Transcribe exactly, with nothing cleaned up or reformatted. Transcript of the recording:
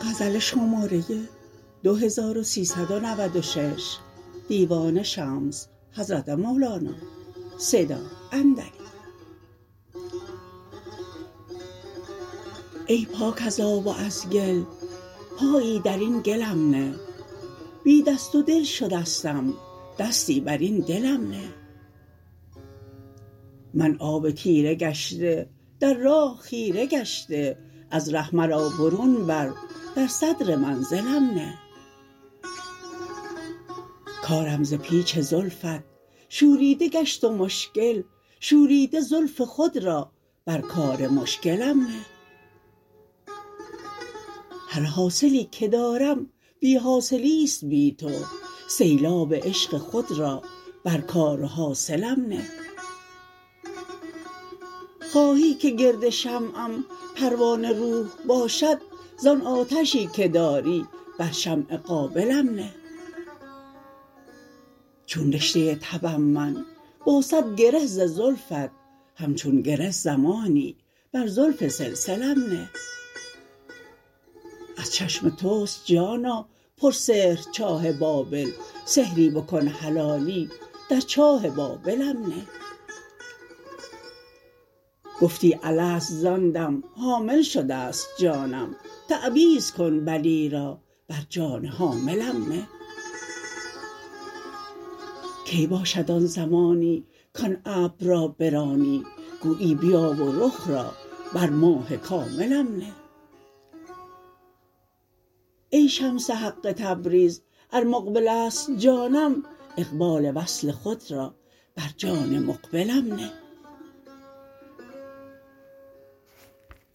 غزل شماره دو هزار و سیصد و نود و شش دیوان شمس حضرت مولانا صدا اندری. ای پاک از آب و از گل پایی در این گلم نه، بی دست و دل شدستم دستی بر این دلم نه. من آب تیره گشته در راه خیره گشته، از ره مرا برون بر در صدر منزلم نه. کارم ز پیچ زلفت شوریده گشت و مشکل، شوریده زلف خود را بر کار مشکلم نه. هر حاصلی که دارم بی حاصلی است بی تو، سیلاب عشق خود را بر کار و حاصلم نه. خواهی که گرد شمعم پروانه روح باشد، زان آتشی که داری بر شمع قابلم نه. چون رشته تبم من با صد گره ز زلفت، همچون گره زمانی بر زلف سلسلم نه. از چشم توست جانا پرسحر چاه بابل، سحری بکن حلالی در چاه بابلم نه. گفتی الست زان دم حامل شده است جانم، تعویذ کن بلی را بر جان حاملم نه. کی باشد آن زمانی کان ابر را برانی، گویی بیا و رخ را بر ماه کاملم نه. ای شمس حق تبریز ار مقبل است جانم، اقبال وصل خود را بر جان مقبلم نه.